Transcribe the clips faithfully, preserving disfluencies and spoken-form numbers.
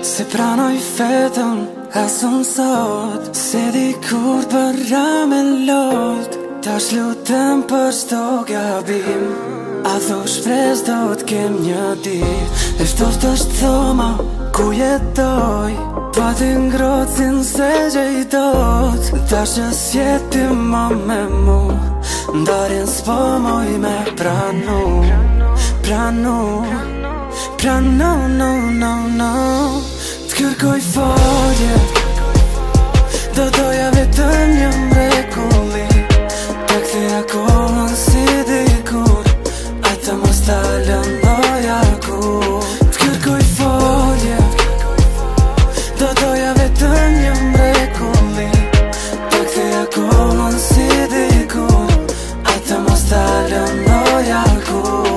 Se pranoj vetëm asum sot, se di kur bëra me lot. Tash lutem për çdo gabim, a tho shpres do t'kem një dit. E ftoft është thoma ku jetoj, pa ti ngrocin se gjejtot. Tash që s'jeti ma me mu, ndarjen s'po moj me pranu. Pranu, pranu, no, no, no. T'kërkoj falje, do doja vetëm një mrekulli, ta ktheja kohën si dikur, ata mos ta lëndoja kur. T'kërkoj falje, do doja vetëm një mrekulli, ta ktheja kohën si dikur, ata mos ta lëndoja kur.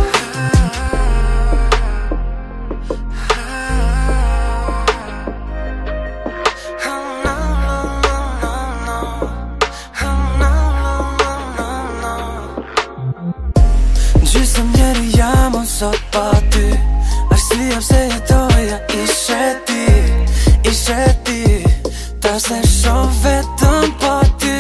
Gjysëm njeri jam o sot pa ty, arsyeja pse jetoja ishe ti, ishe ti. Tash e shoh vetëm pa ty.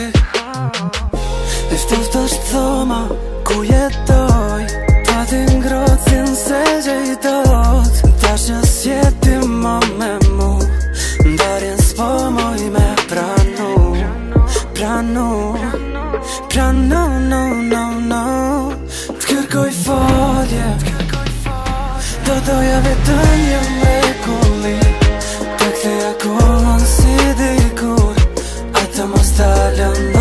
E ftoft është thoma ku jetoj, pa ti ngrocin se gjejtot. Tash që s'jeti ma me mu, ndarjen s'po moj me pranu. Pranu, pranu, no, no, no. T'kërkoj falje, do doja vetëm një mrekulli, ta ktheja kohën si dikur, ata mos ta lëndoja.